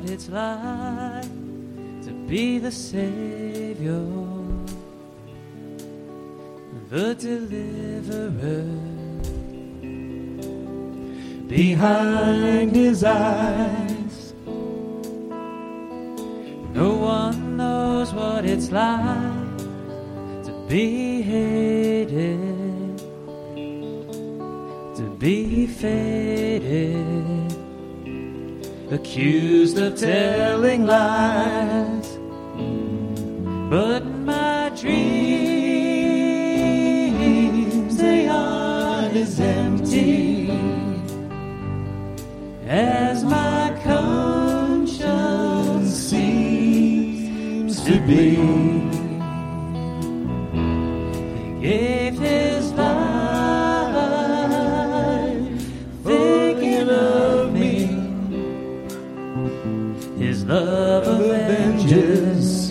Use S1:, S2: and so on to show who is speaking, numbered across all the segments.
S1: it's like to be the Savior, the deliverer. Behind his eyes, no one knows what it's like to be hated, to be faded, accused of telling lies. But my dreams, they aren't as empty as my conscience seems to be. He gave his life thinking of me. His love avenges,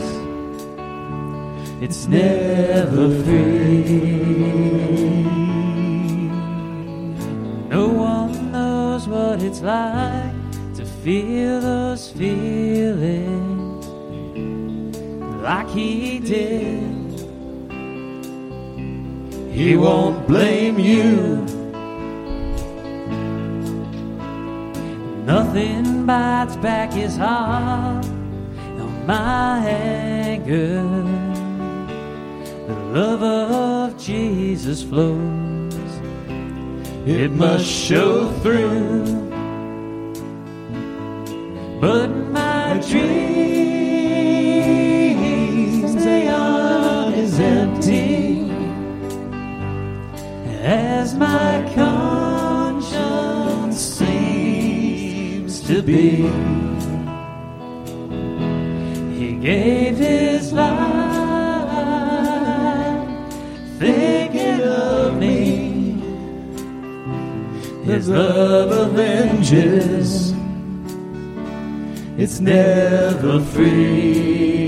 S1: it's never free. No one knows what it's like to feel those feelings like he did. He won't blame you. Nothing bites back his heart on my anger. The love of Jesus flows, it must show through. But my dreams, they aren't as empty as my conscience seems to be. He gave his life thinking of me. His love avenges, it's never free.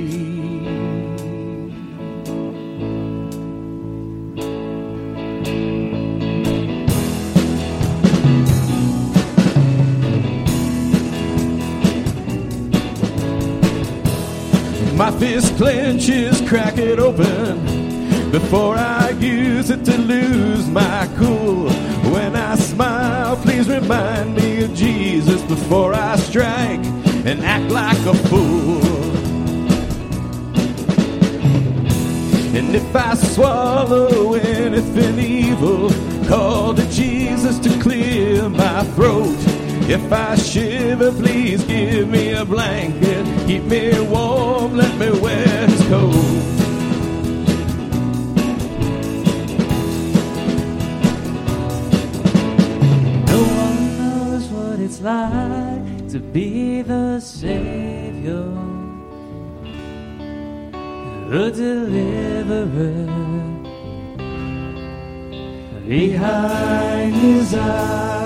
S1: My fist clenches, crack it open before I use it to lose my cool. When I smile, please remind me of Jesus before I strike and act like a fool. And if I swallow anything evil, call to Jesus to clear my throat. If I shiver, please give me a blanket. Keep me warm, let me wear his coat. It's like to be the Savior, the deliverer. Behind his eyes,